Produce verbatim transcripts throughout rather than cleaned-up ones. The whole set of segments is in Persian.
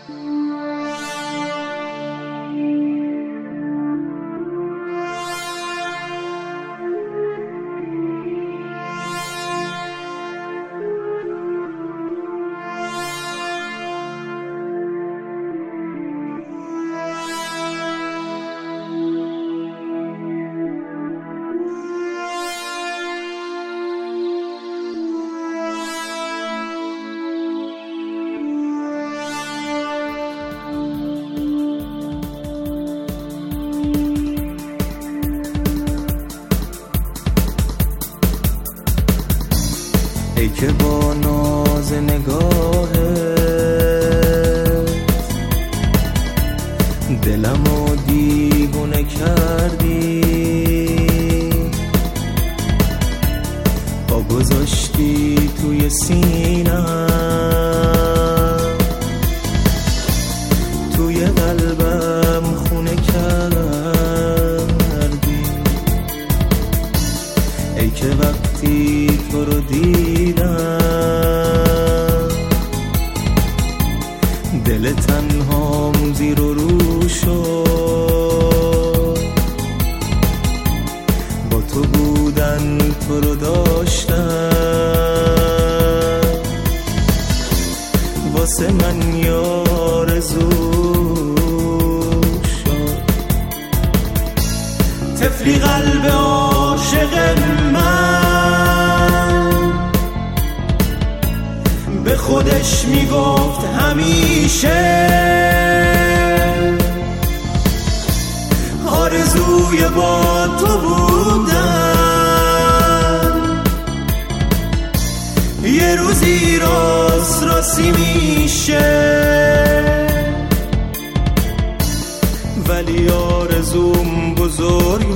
ای که با ناز نگاهت دلمو دیوونه کردی، پا گذاشتی توی سینم، توی قلبم خونه کردی. ای که وقتی تو رو دیدم دل تنهام زیر و رو شد، با تو بودن تو رو داشتم، واسه من یارزو شد. طفلی قلب عاشق من به خودش میگفت همیشه آرزوی با تو بودن یه روزی راست راستی میشه، ولی آرزوم بزرگ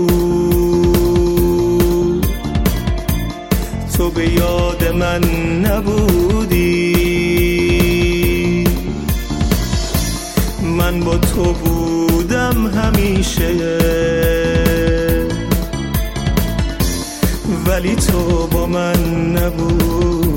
بود، تو به یاد من نبودی، من با تو بودم همیشه، ولی تو با من نبودی.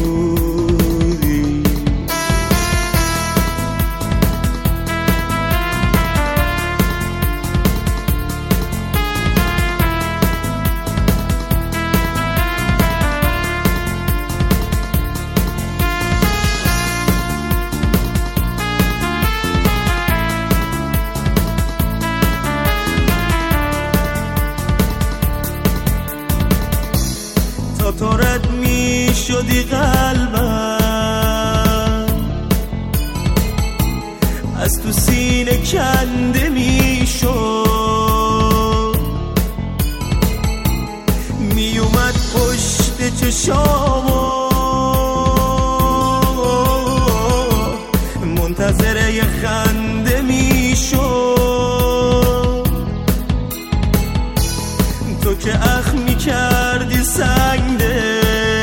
تا تو رد می شدی قلبم از تو سینه کنده می شد، می اومد پشت چشامو منتظر یه خنده می شد، تو که اخ می کردی سنگه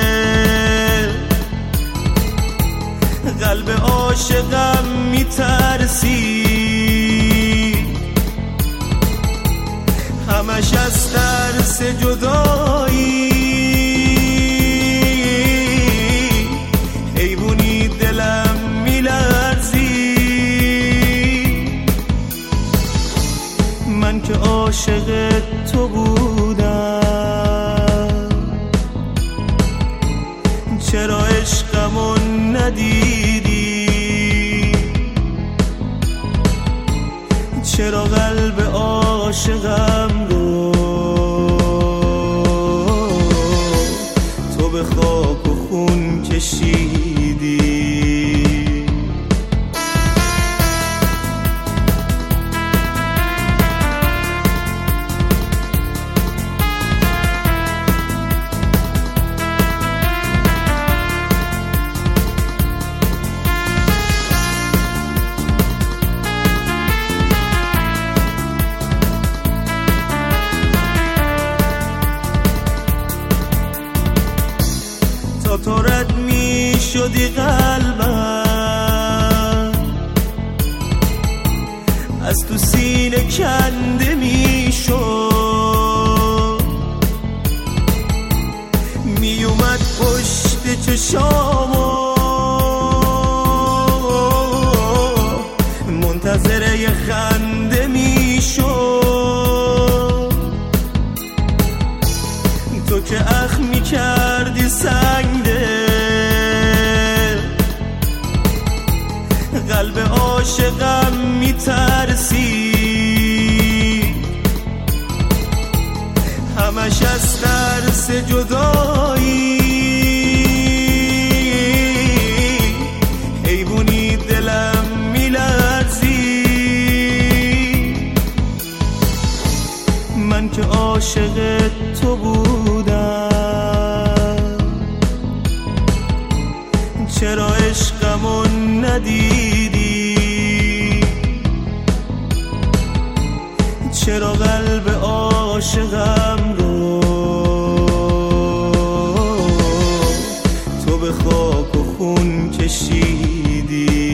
قلب عاشقم می ترسی، همش از ترس جدایی حیوانی دلم می لرزی، من که عاشق تو بودم چرا عشقمو ندیدی، چرا قلب عاشقم رو تو به خاک و خون کشیدی. خنده میشد، تو که اخ میکردی سنگه قلب عاشقم میترسی، همش از ترس جدایی حیوانی دلم میلرزی. من که عاشق تو بودم، چرا عشقمو ندیدی؟ چرا قلب عاشقم رو تو به خاک و خون کشیدی؟